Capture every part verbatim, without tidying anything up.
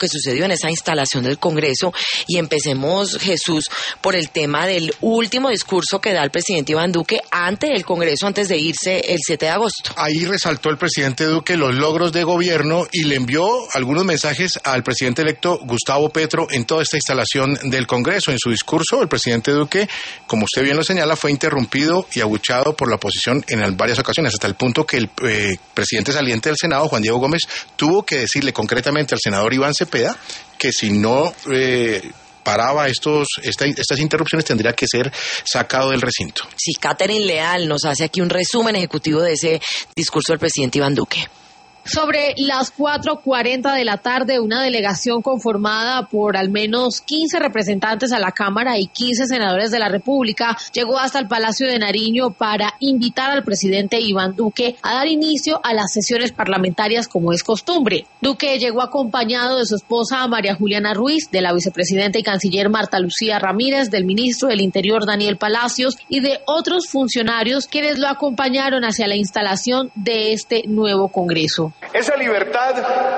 que sucedió en esa instalación del Congreso y empecemos, Jesús, por el tema del último discurso que da el presidente Iván Duque ante el Congreso antes de irse el siete de agosto. Ahí resaltó el presidente Duque los logros de gobierno y le envió algunos mensajes al presidente electo Gustavo Petro en toda esta instalación del Congreso. En su discurso, el presidente Duque, como usted bien lo señala, fue interrumpido y abucheado por la oposición en varias ocasiones, hasta el punto que el eh, presidente saliente del Senado, Juan Diego Gómez, tuvo que decirle concretamente al senador Iván Cepeda que si no eh, paraba estos esta, estas interrupciones tendría que ser sacado del recinto. Sí, Catherine Leal nos hace aquí un resumen ejecutivo de ese discurso del presidente Iván Duque. Sobre las cuatro cuarenta de la tarde, una delegación conformada por al menos quince representantes a la Cámara y quince senadores de la República llegó hasta el Palacio de Nariño para invitar al presidente Iván Duque a dar inicio a las sesiones parlamentarias como es costumbre. Duque llegó acompañado de su esposa María Juliana Ruiz, de la vicepresidenta y canciller Marta Lucía Ramírez, del ministro del Interior Daniel Palacios y de otros funcionarios quienes lo acompañaron hacia la instalación de este nuevo Congreso. Esa libertad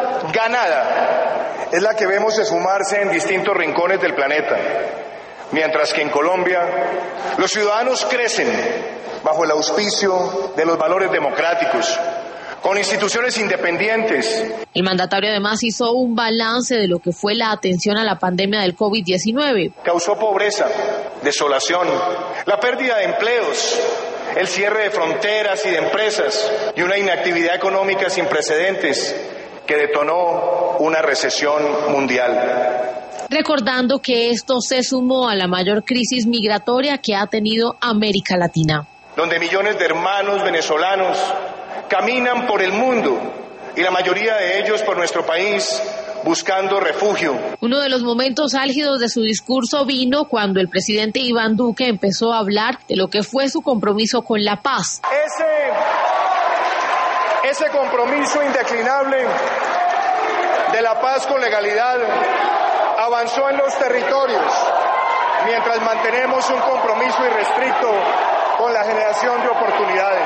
ganada es la que vemos esfumarse en distintos rincones del planeta, mientras que en Colombia los ciudadanos crecen bajo el auspicio de los valores democráticos, con instituciones independientes. El mandatario además hizo un balance de lo que fue la atención a la pandemia del COVID diecinueve. Causó pobreza, desolación, la pérdida de empleos, el cierre de fronteras y de empresas y una inactividad económica sin precedentes que detonó una recesión mundial. Recordando que esto se sumó a la mayor crisis migratoria que ha tenido América Latina. Donde millones de hermanos venezolanos caminan por el mundo y la mayoría de ellos por nuestro país buscando refugio. Uno de los momentos álgidos de su discurso vino cuando el presidente Iván Duque empezó a hablar de lo que fue su compromiso con la paz. Ese, ese compromiso indeclinable de la paz con legalidad avanzó en los territorios, mientras mantenemos un compromiso irrestricto con la generación de oportunidades.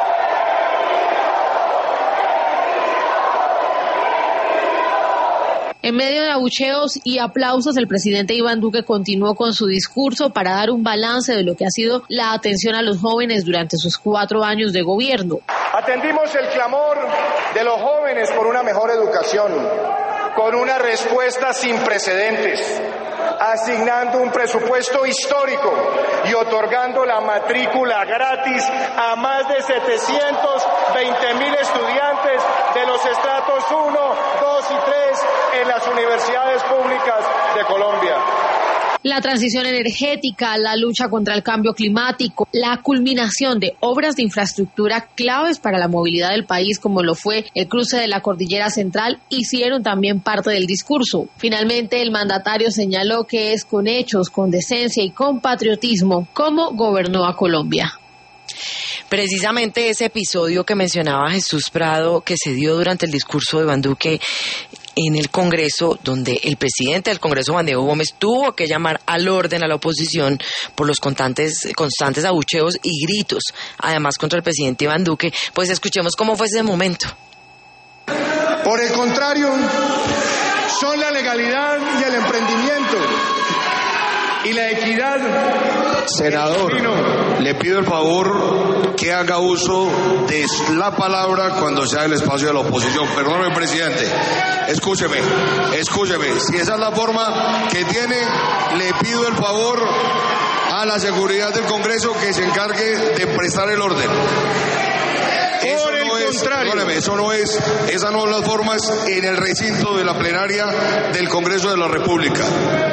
En medio de abucheos y aplausos, el presidente Iván Duque continuó con su discurso para dar un balance de lo que ha sido la atención a los jóvenes durante sus cuatro años de gobierno. Atendimos el clamor de los jóvenes por una mejor educación, con una respuesta sin precedentes, asignando un presupuesto histórico y otorgando la matrícula gratis a más de setecientos veinte mil estudiantes de los estratos uno, dos y tres en las universidades públicas de Colombia. La transición energética, la lucha contra el cambio climático, la culminación de obras de infraestructura claves para la movilidad del país, como lo fue el cruce de la Cordillera Central, hicieron también parte del discurso. Finalmente, el mandatario señaló que es con hechos, con decencia y con patriotismo como gobernó a Colombia. Precisamente ese episodio que mencionaba Jesús Prado, que se dio durante el discurso de Iván Duque en el Congreso, donde el presidente del Congreso, Juan Diego Gómez, tuvo que llamar al orden a la oposición por los constantes, constantes abucheos y gritos, además contra el presidente Iván Duque. Pues escuchemos cómo fue ese momento. Por el contrario, son la legalidad y el emprendimiento y la equidad. Senador, le pido el favor que haga uso de la palabra cuando sea el espacio de la oposición. Perdóneme, presidente. Escúcheme, escúcheme. Si esa es la forma que tiene, le pido el favor a la seguridad del Congreso que se encargue de prestar el orden. Eso Por el no es, contrario. perdóneme, eso no es, esas no son las formas en el recinto de la plenaria del Congreso de la República.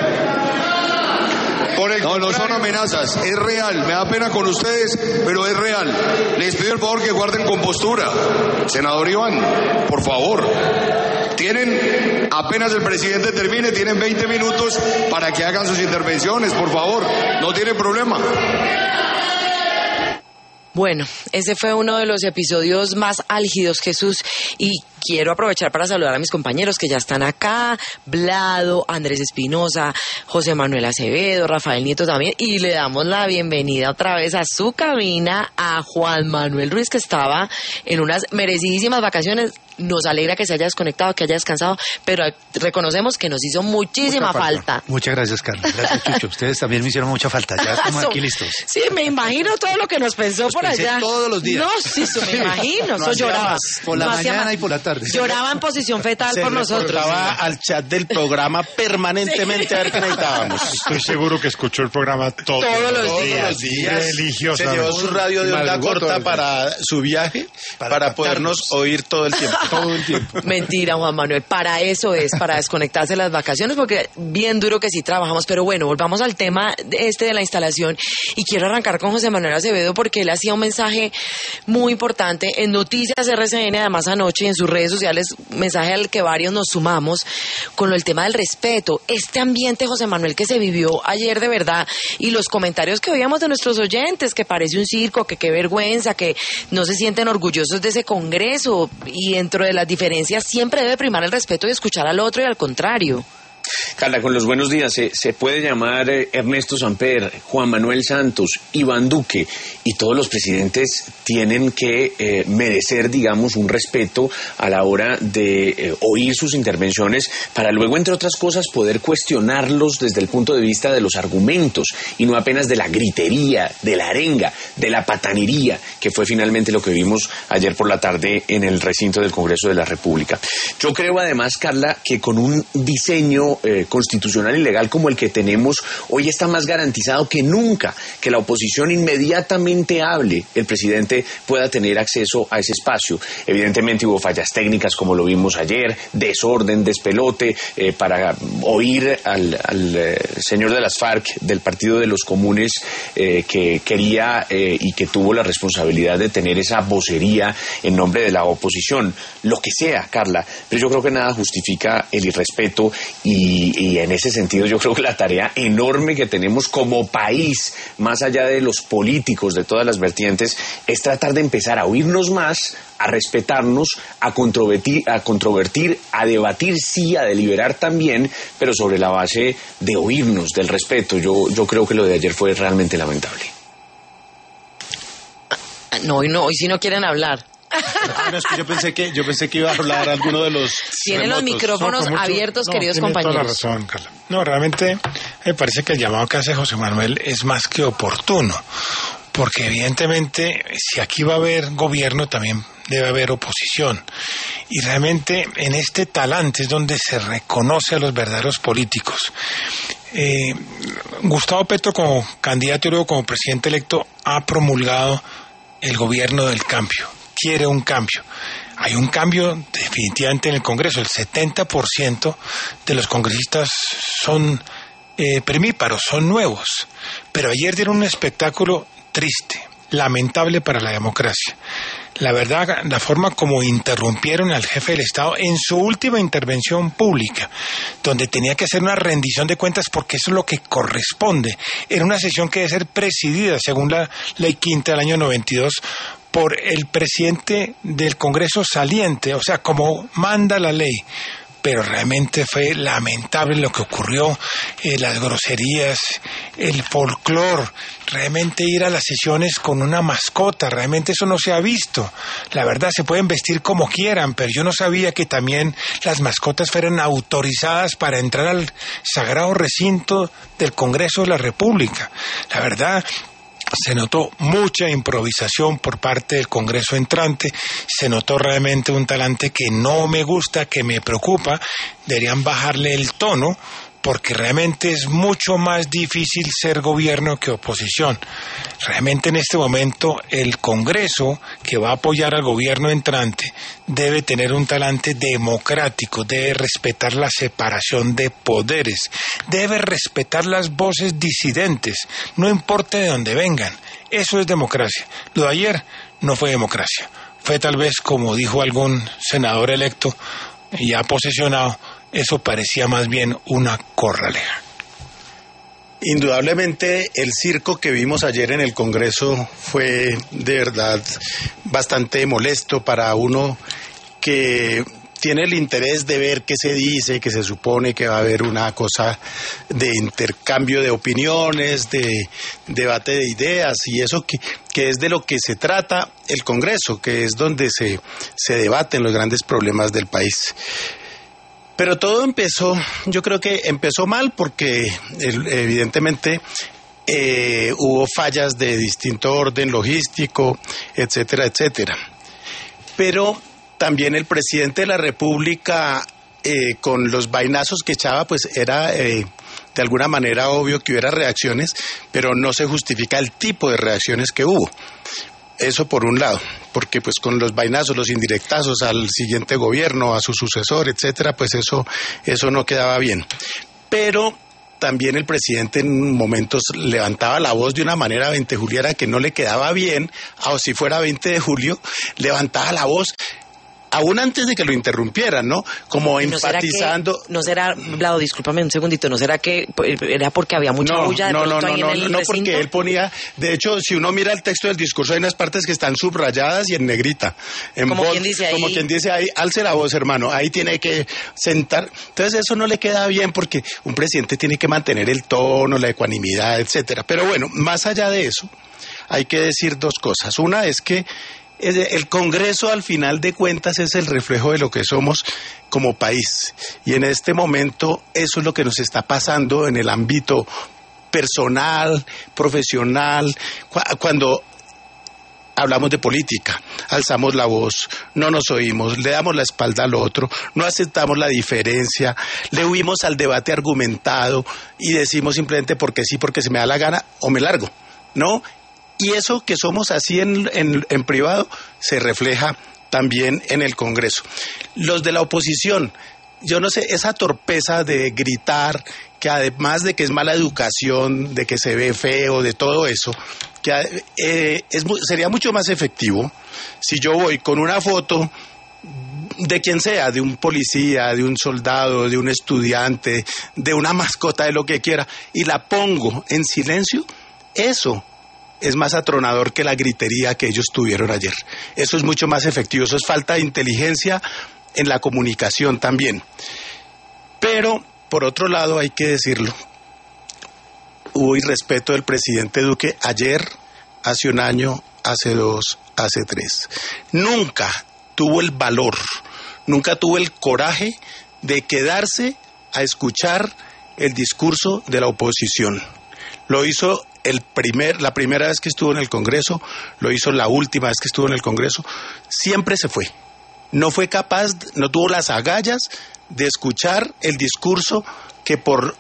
No, no son amenazas, es real, me da pena con ustedes, pero es real. Les pido el favor que guarden compostura. Senador Iván, por favor. Tienen, apenas el presidente termine, tienen veinte minutos para que hagan sus intervenciones, por favor, no tienen problema. Bueno, ese fue uno de los episodios más álgidos, Jesús, y quiero aprovechar para saludar a mis compañeros que ya están acá, Vlado, Andrés Espinosa, José Manuel Acevedo, Rafael Nieto también, y le damos la bienvenida otra vez a su cabina a Juan Manuel Ruiz, que estaba en unas merecidísimas vacaciones. Nos alegra que se haya desconectado, que haya descansado, pero reconocemos que nos hizo muchísima falta. falta. Muchas gracias, Carlos. Gracias, Chucho. Ustedes también me hicieron mucha falta. Ya estamos aquí listos. Sí, me imagino todo lo que nos pensó Los por allá. todos los días. No, sí, eso me imagino. No eso lloraba. Más. Por la no mañana y por la tarde. Lloraba en posición fetal se por nosotros. Estaba al chat del programa permanentemente sí. A ver qué necesitábamos. Estoy seguro que escuchó el programa todo, todos los todos días. Los días. Religiosa. Se llevó su radio de onda corta para su viaje, para, para podernos oír todo el tiempo. Todo el tiempo. Mentira, Juan Manuel, para eso es, para desconectarse las vacaciones, porque bien duro que sí trabajamos, pero bueno, volvamos al tema este de la instalación, y quiero arrancar con José Manuel Acevedo, porque él hacía un mensaje muy importante en Noticias R C N, además anoche, en sus redes sociales, mensaje al que varios nos sumamos, con el tema del respeto, este ambiente, José Manuel, que se vivió ayer de verdad, y los comentarios que oíamos de nuestros oyentes, que parece un circo, que qué vergüenza, que no se sienten orgullosos de ese congreso, y dentro de las diferencias siempre debe primar el respeto y escuchar al otro y al contrario. Carla, con los buenos días, se, se puede llamar eh, Ernesto Samper, Juan Manuel Santos, Iván Duque, y todos los presidentes tienen que eh, merecer, digamos, un respeto a la hora de eh, oír sus intervenciones, para luego, entre otras cosas, poder cuestionarlos desde el punto de vista de los argumentos, y no apenas de la gritería, de la arenga, de la patanería, que fue finalmente lo que vimos ayer por la tarde en el recinto del Congreso de la República. Yo creo, además, Carla, que con un diseño Eh, constitucional y legal como el que tenemos, hoy está más garantizado que nunca que la oposición inmediatamente hable, el presidente pueda tener acceso a ese espacio. Evidentemente hubo fallas técnicas, como lo vimos ayer, desorden, despelote, eh, para oír al, al eh, señor de las FARC, del Partido de los Comunes, eh, que quería eh, y que tuvo la responsabilidad de tener esa vocería en nombre de la oposición. Lo que sea, Carla, pero yo creo que nada justifica el irrespeto. Y, y en ese sentido yo creo que la tarea enorme que tenemos como país, más allá de los políticos de todas las vertientes, es tratar de empezar a oírnos más, a respetarnos, a controvertir, a controvertir, a debatir sí, a deliberar también, pero sobre la base de oírnos, del respeto. Yo, yo creo que lo de ayer fue realmente lamentable. No, hoy no, hoy sí no quieren hablar. Ah, no, es que yo pensé que yo pensé que iba a hablar alguno de los tienen remotos. los micrófonos no, mucho, abiertos, no, queridos tiene compañeros. Toda la razón, Carla. No, realmente me parece que el llamado que hace José Manuel es más que oportuno, porque evidentemente si aquí va a haber gobierno también debe haber oposición, y realmente en este talante es donde se reconoce a los verdaderos políticos. eh, Gustavo Petro, como candidato y luego como presidente electo, ha promulgado el gobierno del cambio. Quiere un cambio. Hay un cambio definitivamente en el Congreso. El setenta por ciento de los congresistas son eh, primíparos, son nuevos. Pero ayer dieron un espectáculo triste, lamentable para la democracia. La verdad, la forma como interrumpieron al jefe del Estado en su última intervención pública, donde tenía que hacer una rendición de cuentas porque eso es lo que corresponde, en una sesión que debe ser presidida, según la Ley Quinta del año noventa y dos, por el presidente del Congreso saliente, o sea, como manda la ley. Pero realmente fue lamentable lo que ocurrió, eh, las groserías, el folclore, realmente ir a las sesiones con una mascota, realmente eso no se ha visto. La verdad, se pueden vestir como quieran, pero yo no sabía que también las mascotas fueran autorizadas para entrar al sagrado recinto del Congreso de la República. La verdad, se notó mucha improvisación por parte del Congreso entrante, se notó realmente un talante que no me gusta, que me preocupa. Deberían bajarle el tono, porque realmente es mucho más difícil ser gobierno que oposición. Realmente en este momento el Congreso, que va a apoyar al gobierno entrante, debe tener un talante democrático, debe respetar la separación de poderes, debe respetar las voces disidentes, no importa de dónde vengan. Eso es democracia. Lo de ayer no fue democracia. Fue tal vez, como dijo algún senador electo ya posesionado, eso parecía más bien una corraleja. Indudablemente el circo que vimos ayer en el Congreso fue de verdad bastante molesto para uno que tiene el interés de ver qué se dice, que se supone que va a haber una cosa de intercambio de opiniones, de debate de ideas, y eso que, que es de lo que se trata el Congreso, que es donde se, se debaten los grandes problemas del país. Pero todo empezó, yo creo que empezó mal porque el, evidentemente eh, hubo fallas de distinto orden logístico, etcétera, etcétera. Pero también el presidente de la República, eh, con los vainazos que echaba, pues era eh, de alguna manera obvio que hubiera reacciones, pero no se justifica el tipo de reacciones que hubo. Eso por un lado, porque pues con los vainazos, los indirectazos al siguiente gobierno, a su sucesor, etcétera, pues eso, eso no quedaba bien. Pero también el presidente en momentos levantaba la voz de una manera ventejuliera que no le quedaba bien, o si fuera veinte de julio, levantaba la voz aún antes de que lo interrumpieran, ¿no? Como ¿No enfatizando... Será que, no será, Vlado, discúlpame un segundito, ¿no será que era porque había mucha no, bulla de no, pronto no, ahí no, en el no, no, recinto? porque él ponía... De hecho, si uno mira el texto del discurso, hay unas partes que están subrayadas y en negrita. En como bold, quien dice ahí... Como quien dice ahí, alce la voz, hermano, ahí tiene que sentar... Entonces eso no le queda bien porque un presidente tiene que mantener el tono, la ecuanimidad, etcétera. Pero bueno, más allá de eso, hay que decir dos cosas. Una es que el Congreso, al final de cuentas, es el reflejo de lo que somos como país. Y en este momento eso es lo que nos está pasando en el ámbito personal, profesional, cuando hablamos de política, alzamos la voz, no nos oímos, le damos la espalda al otro, no aceptamos la diferencia, le huimos al debate argumentado y decimos simplemente porque sí, porque se me da la gana o me largo, ¿no? Y eso que somos así en, en, en privado se refleja también en el Congreso. Los de la oposición, yo no sé, esa torpeza de gritar, que además de que es mala educación, de que se ve feo, de todo eso, que eh, es, sería mucho más efectivo si yo voy con una foto de quien sea, de un policía, de un soldado, de un estudiante, de una mascota, de lo que quiera, y la pongo en silencio. Eso es más atronador que la gritería que ellos tuvieron ayer. Eso es mucho más efectivo, eso es falta de inteligencia en la comunicación también. Pero, por otro lado, hay que decirlo, hubo irrespeto del presidente Duque ayer, hace un año, hace dos, hace tres. Nunca tuvo el valor, nunca tuvo el coraje de quedarse a escuchar el discurso de la oposición. Lo hizo el primer, la primera vez que estuvo en el Congreso, lo hizo la última vez que estuvo en el Congreso, siempre se fue. No fue capaz, no tuvo las agallas de escuchar el discurso que por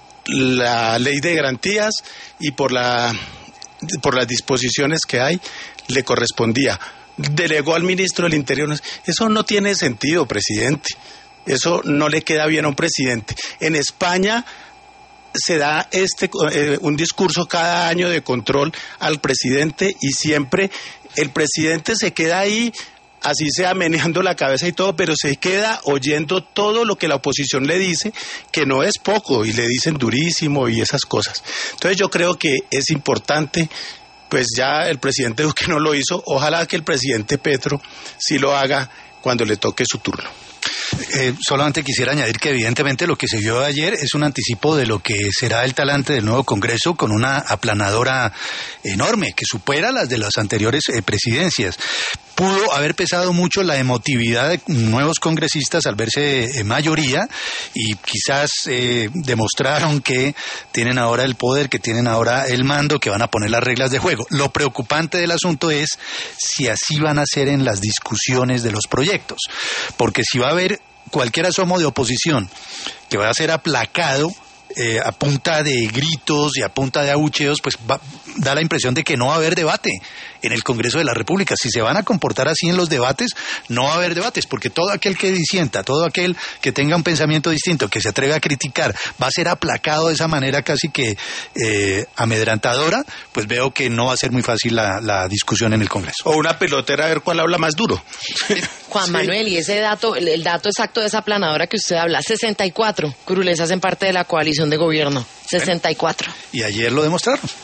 la ley de garantías y por la por las disposiciones que hay le correspondía. Delegó al ministro del Interior. Eso no tiene sentido, presidente. Eso no le queda bien a un presidente. En España se da este eh, un discurso cada año de control al presidente y siempre el presidente se queda ahí, así sea meneando la cabeza y todo, pero se queda oyendo todo lo que la oposición le dice, que no es poco, y le dicen durísimo y esas cosas. Entonces yo creo que es importante, pues ya el presidente Duque no lo hizo, ojalá que el presidente Petro sí lo haga cuando le toque su turno. Eh, solamente quisiera añadir que evidentemente lo que se vio ayer es un anticipo de lo que será el talante del nuevo Congreso, con una aplanadora enorme que supera las de las anteriores eh, presidencias. Pudo haber pesado mucho la emotividad de nuevos congresistas al verse eh, mayoría, y quizás eh, demostraron que tienen ahora el poder, que tienen ahora el mando, que van a poner las reglas de juego. Lo preocupante del asunto es si así van a ser en las discusiones de los proyectos, porque si va a haber cualquier asomo de oposición que va a ser aplacado eh, a punta de gritos y a punta de abucheos, pues va, da la impresión de que no va a haber debate en el Congreso de la República. Si se van a comportar así en los debates, no va a haber debates, porque todo aquel que disienta, todo aquel que tenga un pensamiento distinto, que se atreve a criticar, va a ser aplacado de esa manera casi que eh, amedrentadora. Pues veo que no va a ser muy fácil la, la discusión en el Congreso. O una pelotera a ver cuál habla más duro. Juan sí. Manuel, y ese dato, el, el dato exacto de esa planadora que usted habla, sesenta y cuatro curules hacen parte de la coalición de gobierno, sesenta y cuatro. Y ayer lo demostraron.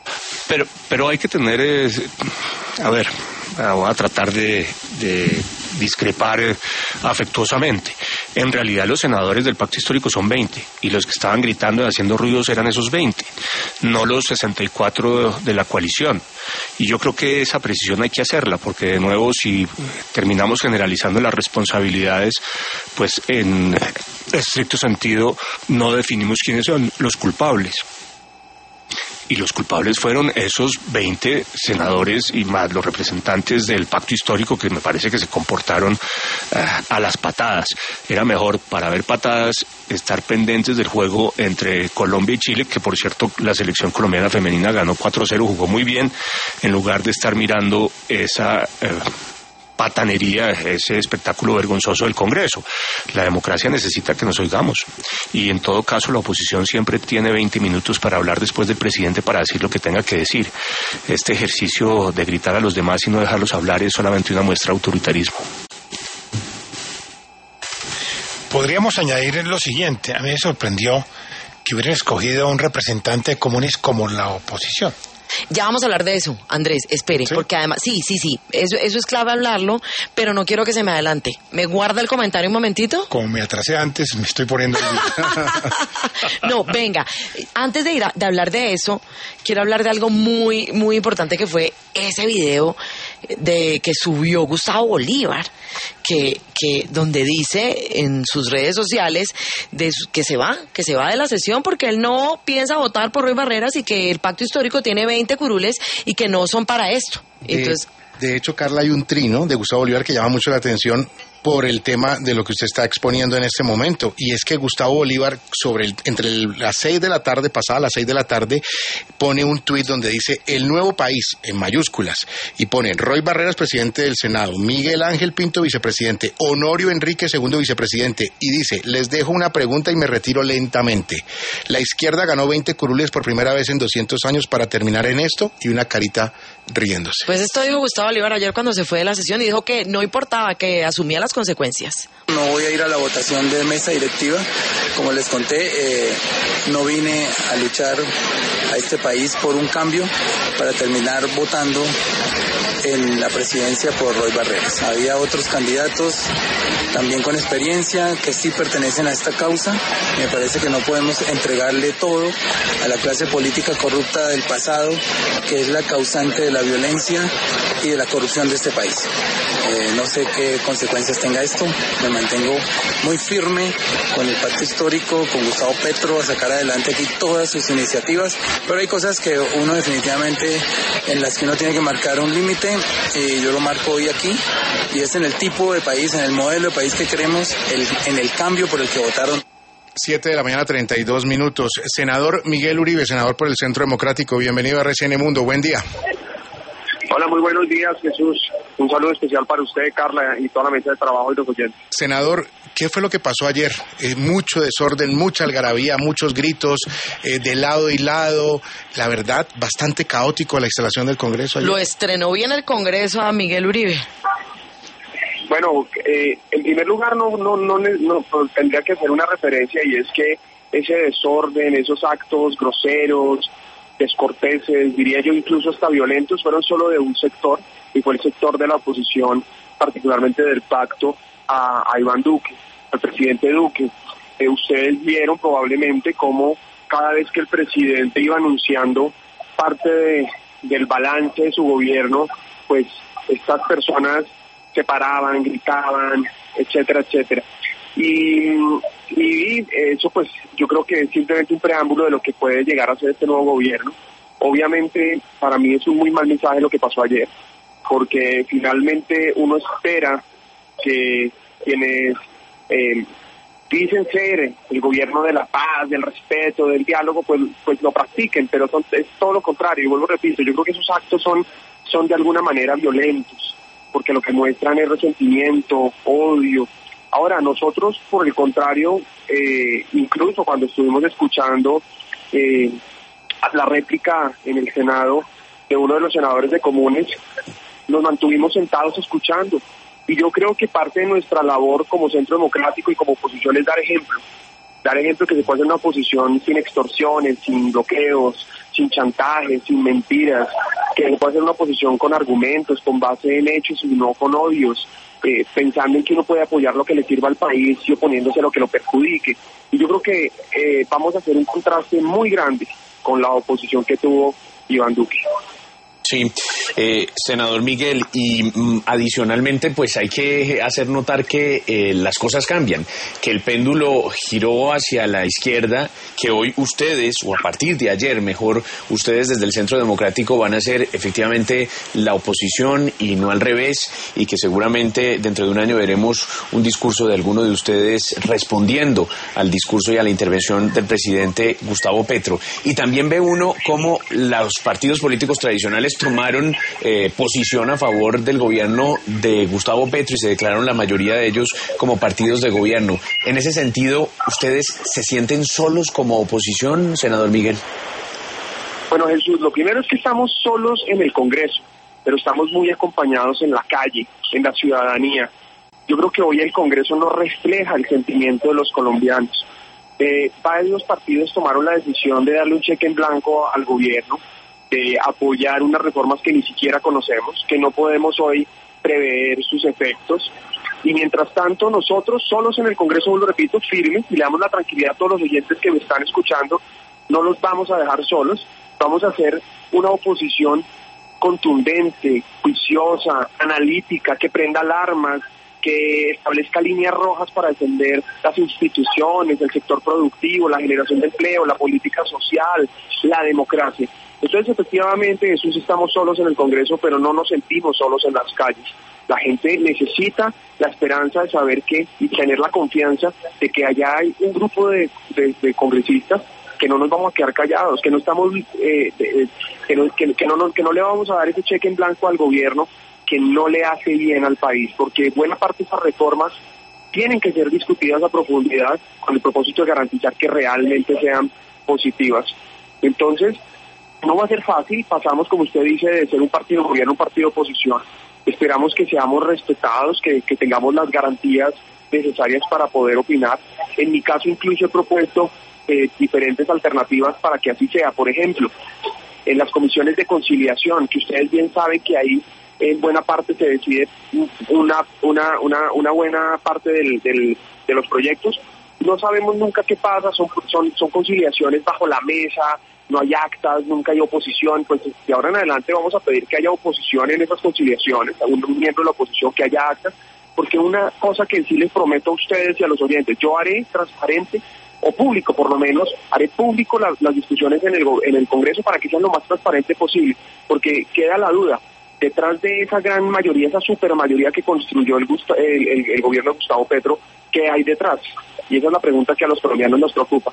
Pero, pero hay que tener, eh, a ver, voy a tratar de, de discrepar eh, afectuosamente. En realidad los senadores del pacto histórico son veinte y los que estaban gritando y haciendo ruidos eran esos veinte, no los sesenta y cuatro de la coalición. Y yo creo que esa precisión hay que hacerla, porque de nuevo si terminamos generalizando las responsabilidades, pues en estricto sentido no definimos quiénes son los culpables. Y los culpables fueron esos veinte senadores y más los representantes del pacto histórico, que me parece que se comportaron uh, a las patadas. Era mejor, para ver patadas, estar pendientes del juego entre Colombia y Chile, que por cierto la selección colombiana femenina ganó cuatro cero, jugó muy bien, en lugar de estar mirando esa Uh, patanería, ese espectáculo vergonzoso del Congreso. La democracia necesita que nos oigamos y en todo caso la oposición siempre tiene veinte minutos para hablar después del presidente para decir lo que tenga que decir. Este ejercicio de gritar a los demás y no dejarlos hablar es solamente una muestra de autoritarismo. Podríamos añadir lo siguiente: a mí me sorprendió que hubieran escogido a un representante de comunes como la oposición. Ya vamos a hablar de eso, Andrés, espere, ¿sí? Porque además, sí, sí, sí, eso, eso es clave hablarlo, pero no quiero que se me adelante. ¿Me guarda el comentario un momentito? Como me atrasé antes, me estoy poniendo... No, venga, antes de ir a, de hablar de eso, quiero hablar de algo muy, muy importante, que fue ese video de que subió Gustavo Bolívar, que, que donde dice en sus redes sociales de, que se va, que se va de la sesión porque él no piensa votar por Roy Barreras y que el pacto histórico tiene veinte curules y que no son para esto. Entonces, de, de hecho, Carla, hay un trino de Gustavo Bolívar que llama mucho la atención por el tema de lo que usted está exponiendo en este momento, y es que Gustavo Bolívar, sobre el, entre el, las seis de la tarde, pasada las seis de la tarde, pone un tuit donde dice el nuevo país, en mayúsculas, y pone Roy Barreras, presidente del Senado, Miguel Ángel Pinto, vicepresidente, Honorio Enrique, segundo vicepresidente, y dice, les dejo una pregunta y me retiro lentamente. La izquierda ganó veinte curules por primera vez en doscientos años para terminar en esto, y una carita riéndose. Pues esto dijo Gustavo Bolívar ayer cuando se fue de la sesión y dijo que no importaba, que asumía las consecuencias. No voy a ir a la votación de mesa directiva, como les conté, eh, no vine a luchar a este país por un cambio para terminar votando en la presidencia por Roy Barreras. Había otros candidatos también con experiencia que sí pertenecen a esta causa. Me parece que no podemos entregarle todo a la clase política corrupta del pasado, que es la causante de la violencia y de la corrupción de este país. Eh, no sé qué consecuencias tenga esto. Me mantengo muy firme con el pacto histórico, con Gustavo Petro, a sacar adelante aquí todas sus iniciativas, pero hay cosas que uno definitivamente, en las que uno tiene que marcar un límite, y yo lo marco hoy aquí, y es en el tipo de país, en el modelo de país que queremos, el, en el cambio por el que votaron. Siete de la mañana, treinta y dos minutos. Senador Miguel Uribe, senador por el Centro Democrático, bienvenido a R C N Mundo, buen día. Hola, muy buenos días, Jesús. Un saludo especial para usted, Carla, y toda la mesa de trabajo y los oyentes. Senador, ¿qué fue lo que pasó ayer? Eh, mucho desorden, mucha algarabía, muchos gritos eh, de lado y lado. La verdad, bastante caótico la instalación del Congreso ayer. Lo estrenó bien el Congreso a Miguel Uribe. Bueno, eh, en primer lugar, no, no, no, no, no tendría que hacer una referencia, y es que ese desorden, esos actos groseros, descorteses, diría yo incluso hasta violentos, fueron solo de un sector, y fue el sector de la oposición, particularmente del pacto a, a Iván Duque, al presidente Duque. Eh, ustedes vieron probablemente cómo cada vez que el presidente iba anunciando parte de, del balance de su gobierno, pues estas personas se paraban, gritaban, etcétera, etcétera. Y, y eso pues yo creo que es simplemente un preámbulo de lo que puede llegar a ser este nuevo gobierno. Obviamente para mí es un muy mal mensaje lo que pasó ayer, porque finalmente uno espera que quienes eh, dicen ser el gobierno de la paz, del respeto, del diálogo, pues, pues lo practiquen, pero son, es todo lo contrario. Y vuelvo a repito, yo creo que esos actos son, son de alguna manera violentos, porque lo que muestran es resentimiento, odio. Ahora, nosotros, por el contrario, eh, incluso cuando estuvimos escuchando eh, la réplica en el Senado de uno de los senadores de Comunes, nos mantuvimos sentados escuchando. Y yo creo que parte de nuestra labor como Centro Democrático y como oposición es dar ejemplo. Dar ejemplo que se puede hacer una oposición sin extorsiones, sin bloqueos, sin chantajes, sin mentiras, que se puede hacer una oposición con argumentos, con base en hechos y no con odios, eh, pensando en que uno puede apoyar lo que le sirva al país y oponiéndose a lo que lo perjudique. Y yo creo que eh, vamos a hacer un contraste muy grande con la oposición que tuvo Iván Duque. Sí, eh, senador Miguel, y mm, adicionalmente pues hay que hacer notar que eh, las cosas cambian, que el péndulo giró hacia la izquierda, que hoy ustedes, o a partir de ayer mejor, ustedes desde el Centro Democrático van a ser efectivamente la oposición y no al revés, y que seguramente dentro de un año veremos un discurso de alguno de ustedes respondiendo al discurso y a la intervención del presidente Gustavo Petro. Y también ve uno cómo los partidos políticos tradicionales tomaron eh, posición a favor del gobierno de Gustavo Petro y se declararon la mayoría de ellos como partidos de gobierno. En ese sentido, ¿ustedes se sienten solos como oposición, senador Miguel? Bueno, Jesús, lo primero es que estamos solos en el Congreso, pero estamos muy acompañados en la calle, en la ciudadanía. Yo creo que hoy el Congreso no refleja el sentimiento de los colombianos. Eh, varios partidos tomaron la decisión de darle un cheque en blanco al gobierno, de apoyar unas reformas que ni siquiera conocemos, que no podemos hoy prever sus efectos. Y mientras tanto, nosotros solos en el Congreso, lo repito, firmes, y le damos la tranquilidad a todos los oyentes que me están escuchando, no los vamos a dejar solos, vamos a hacer una oposición contundente, juiciosa, analítica, que prenda alarmas, que establezca líneas rojas para defender las instituciones, el sector productivo, la generación de empleo, la política social, la democracia. Entonces, efectivamente, Jesús, estamos solos en el Congreso, pero no nos sentimos solos en las calles. La gente necesita la esperanza de saber que, y tener la confianza de que allá hay un grupo de, de, de congresistas que no nos vamos a quedar callados, que no estamos, eh, de, que, no, que, que, no, que no le vamos a dar ese cheque en blanco al gobierno que no le hace bien al país, porque buena parte de esas reformas tienen que ser discutidas a profundidad con el propósito de garantizar que realmente sean positivas. Entonces, no va a ser fácil, pasamos, como usted dice, de ser un partido de gobierno a un partido de oposición. Esperamos que seamos respetados, que, que tengamos las garantías necesarias para poder opinar. En mi caso, incluso he propuesto eh, diferentes alternativas para que así sea. Por ejemplo, en las comisiones de conciliación, que ustedes bien saben que ahí en buena parte se decide una una una, una buena parte del, del, de los proyectos. No sabemos nunca qué pasa, son, son, son conciliaciones bajo la mesa, no hay actas, nunca hay oposición, pues de ahora en adelante vamos a pedir que haya oposición en esas conciliaciones, a un miembro de la oposición que haya actas, porque una cosa que sí les prometo a ustedes y a los oyentes, yo haré transparente o público por lo menos, haré público la, las discusiones en el, en el Congreso para que sean lo más transparente posible, porque queda la duda, detrás de esa gran mayoría, esa supermayoría que construyó el, el, el, el gobierno de Gustavo Petro, ¿qué hay detrás? Y esa es la pregunta que a los colombianos nos preocupa.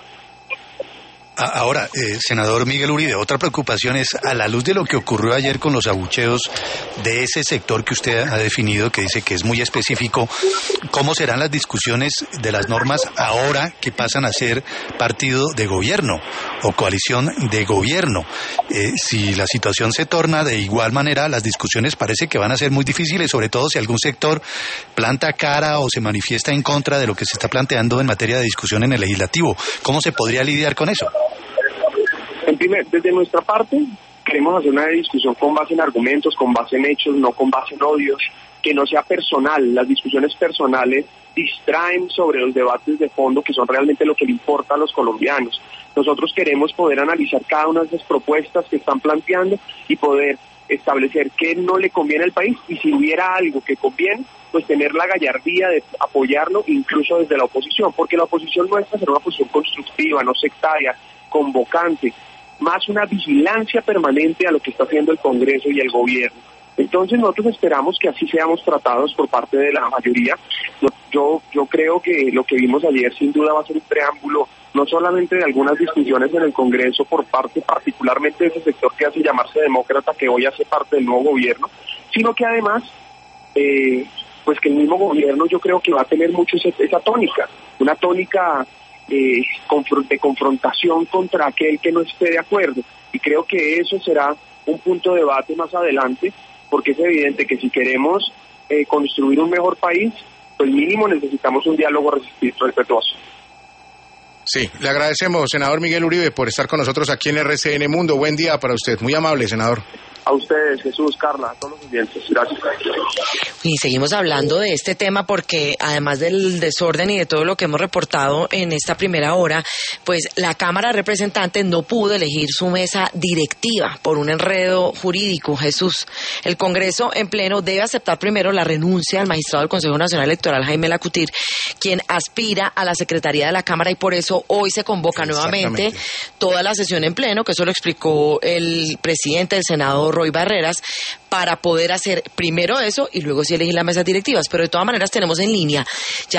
Ahora, eh, senador Miguel Uribe, otra preocupación es, a la luz de lo que ocurrió ayer con los abucheos de ese sector que usted ha definido, que dice que es muy específico, ¿cómo serán las discusiones de las normas ahora que pasan a ser partido de gobierno o coalición de gobierno? Eh, si la situación se torna de igual manera, las discusiones parece que van a ser muy difíciles, sobre todo si algún sector planta cara o se manifiesta en contra de lo que se está planteando en materia de discusión en el legislativo. ¿Cómo se podría lidiar con eso? En primer, desde nuestra parte, queremos hacer una discusión con base en argumentos, con base en hechos, no con base en odios, que no sea personal. Las discusiones personales distraen sobre los debates de fondo que son realmente lo que le importa a los colombianos. Nosotros queremos poder analizar cada una de esas propuestas que están planteando y poder establecer qué no le conviene al país, y si hubiera algo que conviene, pues tener la gallardía de apoyarlo incluso desde la oposición, porque la oposición no es hacer una posición constructiva, no sectaria, convocante, más una vigilancia permanente a lo que está haciendo el Congreso y el gobierno. Entonces nosotros esperamos que así seamos tratados por parte de la mayoría. Yo, yo creo que lo que vimos ayer sin duda va a ser un preámbulo, no solamente de algunas discusiones en el Congreso por parte particularmente de ese sector que hace llamarse demócrata, que hoy hace parte del nuevo gobierno, sino que además, eh, pues que el mismo gobierno yo creo que va a tener mucho ese, esa tónica, una tónica eh, de confrontación contra aquel que no esté de acuerdo. Y creo que eso será un punto de debate más adelante, porque es evidente que si queremos eh, construir un mejor país, pues mínimo necesitamos un diálogo respetuoso. Sí, le agradecemos, senador Miguel Uribe, por estar con nosotros aquí en R C N Mundo. Buen día para usted. Muy amable, senador. A ustedes, Jesús, Carla, a todos los oyentes. Gracias. Y seguimos hablando de este tema porque además del desorden y de todo lo que hemos reportado en esta primera hora, pues la Cámara de Representantes no pudo elegir su mesa directiva por un enredo jurídico. Jesús, el Congreso en pleno debe aceptar primero la renuncia al magistrado del Consejo Nacional Electoral, Jaime Lacutir, quien aspira a la Secretaría de la Cámara, y por eso hoy se convoca nuevamente toda la sesión en pleno, que eso lo explicó el presidente del Senado, Roy Barreras, para poder hacer primero eso y luego sí elegir las mesas directivas. Pero de todas maneras tenemos en línea ya